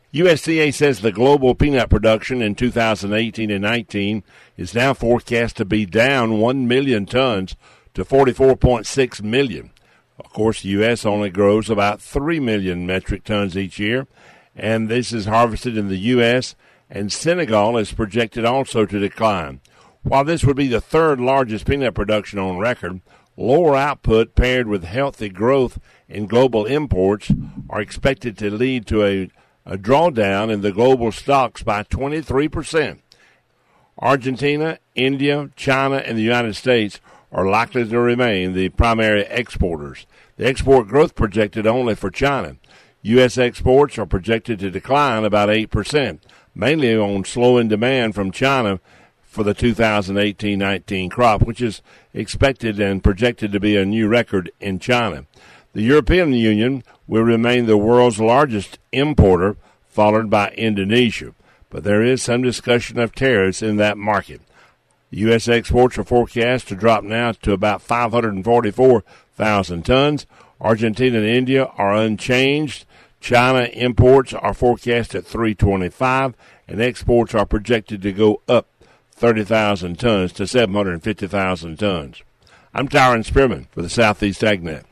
USDA says the global peanut production in 2018 and 19 is now forecast to be down 1 million tons to 44.6 million. Of course, the U.S. only grows about 3 million metric tons each year, and this is harvested in the U.S., and Senegal is projected also to decline. While this would be the third largest peanut production on record, lower output paired with healthy growth in global imports are expected to lead to a drawdown in the global stocks by 23%. Argentina, India, China, and the United States are likely to remain the primary exporters. The export growth projected only for China. U.S. exports are projected to decline about 8%, mainly on slowing demand from China for the 2018-19 crop, which is expected and projected to be a new record in China. The European Union will remain the world's largest importer, followed by Indonesia, but there is some discussion of tariffs in that market. U.S. exports are forecast to drop now to about 544,000 tons. Argentina and India are unchanged. China imports are forecast at 325, and exports are projected to go up 30,000 tons to 750,000 tons. I'm Tyron Spearman for the Southeast AgNet.